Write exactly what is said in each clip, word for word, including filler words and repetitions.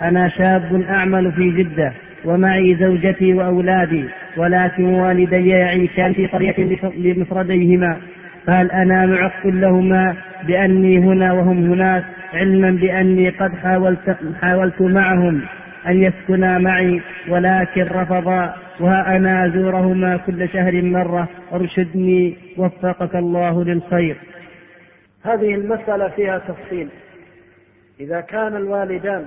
أنا شاب أعمل في جدة ومعي زوجتي وأولادي، ولكن والدي يعيشان في قرية لمفرديهما، فهل أنا معق لهما بأني هنا وهم هناك، علما بأني قد حاولت, حاولت معهم أن يسكنا معي ولكن رفضا، وها أنا أزورهما كل شهر مرة؟ أرشدني وفقك الله للخير. هذه المسألة فيها تفصيل. إذا كان الوالدان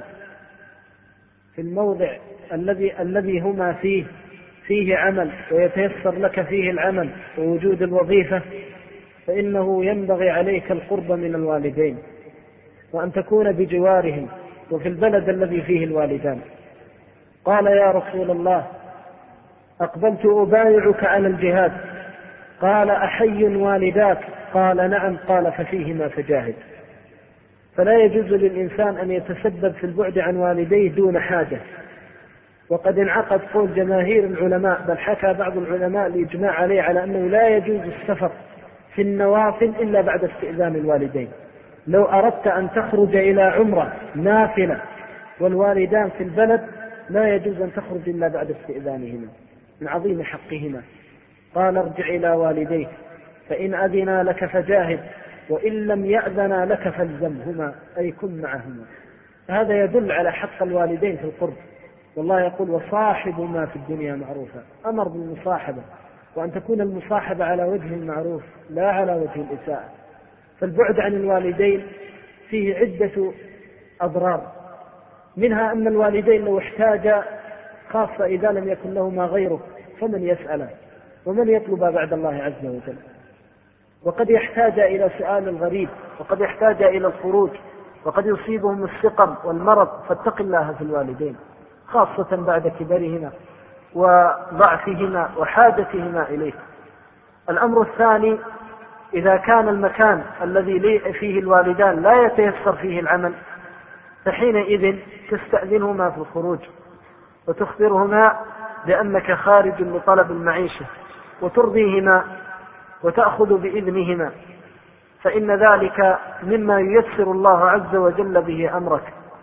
في الموضع الذي الذي هما فيه فيه عمل ويتيسر لك فيه العمل ووجود الوظيفة، فإنه ينبغي عليك القرب من الوالدين وأن تكون بجوارهم وفي البلد الذي فيه الوالدان. قال يا رسول الله أقبلت أبايعك على الجهاد، قال أحي والداك؟ قال نعم. قال ففيهما فجاهد. فلا يجوز للإنسان أن يتسبب في البعد عن والديه دون حاجة. وقد انعقد قول جماهير العلماء، بل حكى بعض العلماء الإجماع عليه على أنه لا يجوز السفر في النوافل إلا بعد استئذان الوالدين. لو أردت أن تخرج إلى عمرة نافلة والوالدان في البلد لا يجوز أن تخرج إلا بعد استئذانهما من عظيم حقهما. قال ارجع إلى والديك فإن أذنا لك فجاهد وإن لم يأذنا لك فالزمهما، أي كن معهما. هذا يدل على حق الوالدين في القرب. والله يقول وصاحب ما في الدنيا معروفا، أمر بالمصاحبة، وأن تكون المصاحبة على وجه المعروف لا على وجه الإساءة. فالبعد عن الوالدين فيه عدة أضرار، منها أن الوالدين لو احتاجا، خاصة إذا لم يكن لهما غيره، فمن يسأله ومن يطلب بعد الله عز وجل؟ وقد يحتاج إلى سؤال الغريب، وقد يحتاج إلى الخروج، وقد يصيبهم السقم والمرض، فاتق الله في الوالدين خاصة بعد كبرهما وضعفهما وحاجتهما إليك. الأمر الثاني، إذا كان المكان الذي فيه الوالدان لا يتيسر فيه العمل، فحينئذ تستأذنهما في الخروج وتخبرهما بأنك خارج لطلب المعيشة وترضيهما وتأخذ بإذنهما، فإن ذلك مما ييسر الله عز وجل به أمرك.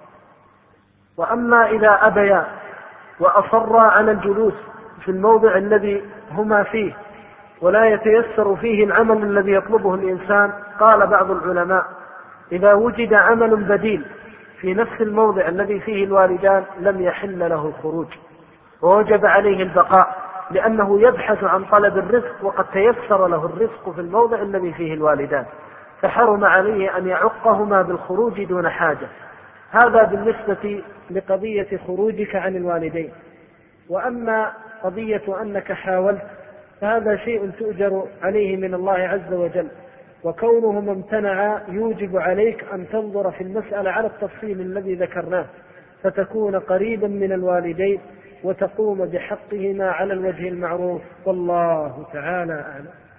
وأما إذا أبيا وأصرا على الجلوس في الموضع الذي هما فيه ولا يتيسر فيه العمل الذي يطلبه الإنسان، قال بعض العلماء إذا وجد عمل بديل في نفس الموضع الذي فيه الوالدان لم يحل له الخروج، ووجب عليه البقاء، لأنه يبحث عن طلب الرزق وقد تيسر له الرزق في الموضع الذي فيه الوالدان، فحرم عليه أن يعقهما بالخروج دون حاجة. هذا بالنسبة لقضية خروجك عن الوالدين. وأما قضية أنك حاولت فهذا شيء تؤجر عليه من الله عز وجل، وكونهما امتنعا يوجب عليك أن تنظر في المسألة على التفصيل الذي ذكرناه، فتكون قريبا من الوالدين وتقوم بحقهما على الوجه المعروف، والله تعالى أعلم.